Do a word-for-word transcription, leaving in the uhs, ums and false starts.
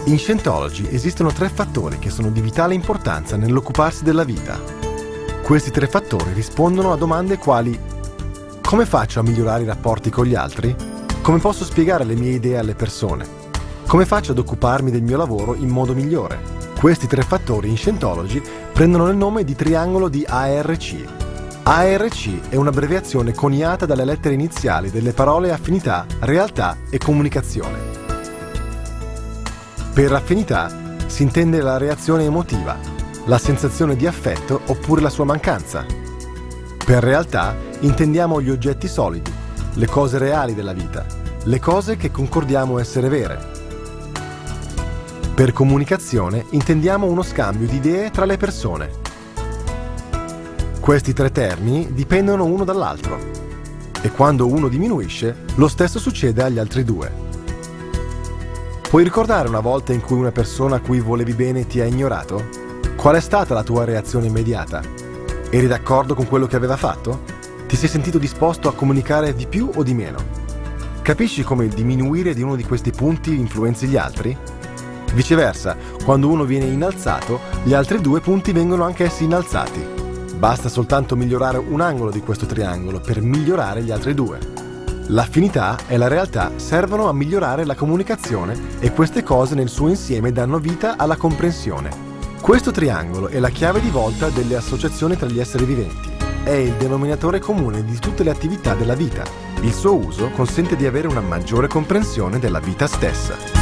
In Scientology esistono tre fattori che sono di vitale importanza nell'occuparsi della vita. Questi tre fattori rispondono a domande quali: come faccio a migliorare i rapporti con gli altri? Come posso spiegare le mie idee alle persone? Come faccio ad occuparmi del mio lavoro in modo migliore? Questi tre fattori in Scientology prendono il nome di triangolo di A R C. A R C è un'abbreviazione coniata dalle lettere iniziali delle parole affinità, realtà e comunicazione. Per affinità si intende la reazione emotiva, la sensazione di affetto oppure la sua mancanza. Per realtà intendiamo gli oggetti solidi, le cose reali della vita, le cose che concordiamo essere vere. Per comunicazione intendiamo uno scambio di idee tra le persone. Questi tre termini dipendono uno dall'altro e quando uno diminuisce, lo stesso succede agli altri due. Puoi ricordare una volta in cui una persona a cui volevi bene ti ha ignorato? Qual è stata la tua reazione immediata? Eri d'accordo con quello che aveva fatto? Ti sei sentito disposto a comunicare di più o di meno? Capisci come il diminuire di uno di questi punti influenzi gli altri? Viceversa, quando uno viene innalzato, gli altri due punti vengono anch'essi innalzati. Basta soltanto migliorare un angolo di questo triangolo per migliorare gli altri due. L'affinità e la realtà servono a migliorare la comunicazione e queste cose nel suo insieme danno vita alla comprensione. Questo triangolo è la chiave di volta delle associazioni tra gli esseri viventi. È il denominatore comune di tutte le attività della vita. Il suo uso consente di avere una maggiore comprensione della vita stessa.